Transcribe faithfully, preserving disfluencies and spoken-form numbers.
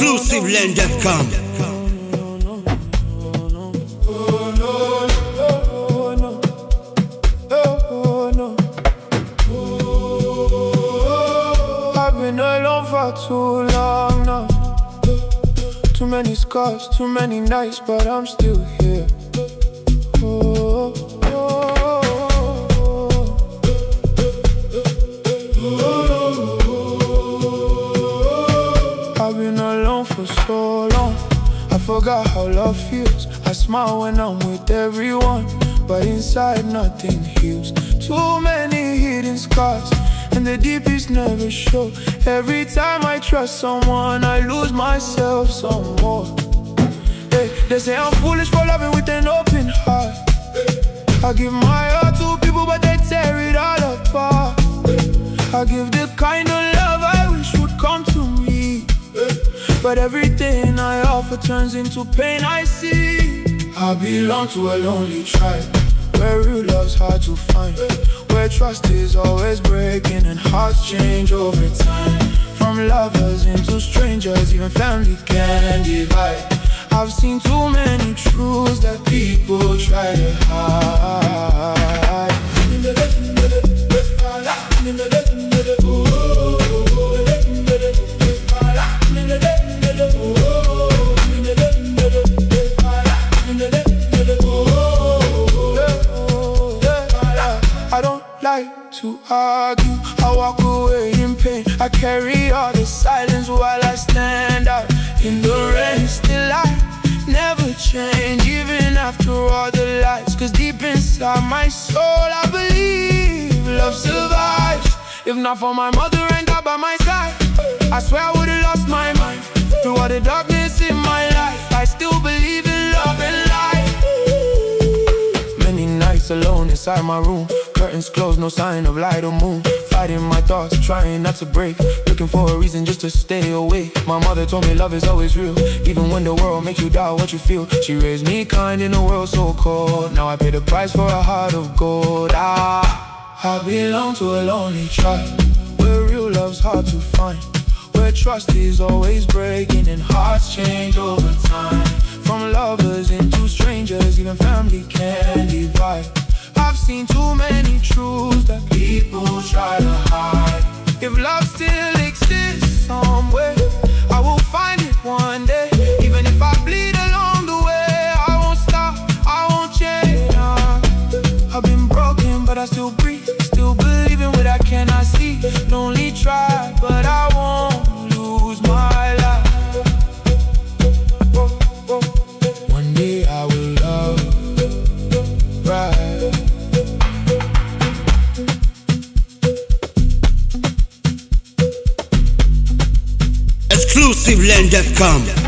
exclusive land dot com. I've been alone for too long now. Too many scars, too many nights, but I'm still here. Oh, oh, oh. I've been alone for so long, I forgot how love feels. I smile when I'm with everyone, but inside nothing heals. Too many hidden scars, and the deepest never show. Every time I trust someone, I lose myself some more. Hey, they say I'm foolish for loving with an open heart. I give my heart to people, but they tear it all apart. I give the kind of love I wish would come to me, but everything I offer turns into pain I see. I belong to a lonely tribe, where real love's hard to find, where trust is always breaking and hearts change over time. From lovers into strangers, even family can divide. I've seen too many truths that people try to hide. I don't like to argue, I walk away in pain. I carry all the silence while I stand out in the rain. Still I never change, even after all the lies. Cause deep inside my soul I believe love survives. If not for my mother and God by my side, I swear I would've lost my mind. Through all the darkness in my life, I still believe in love and life. Many nights alone inside my room, curtains closed, no sign of light or moon. Fighting my thoughts, trying not to break, looking for a reason just to stay awake. My mother told me love is always real, even when the world makes you doubt what you feel. She raised me kind in a world so cold, now I pay the price for a heart of gold. Ah, I belong to a lonely tribe, where real love's hard to find, where trust is always breaking and hearts change over time. From lovers into strangers, even family can divide. I've seen too many truths that people try to hide. If love still exists somewhere, I will find it one day. Even if I bleed along the way, I won't stop, I won't change. Nah. I've been broken, but I still breathe, still believing what I cannot see. Lonely tribe, but I won't lose my life. One day I will love right. exclusive land dot com.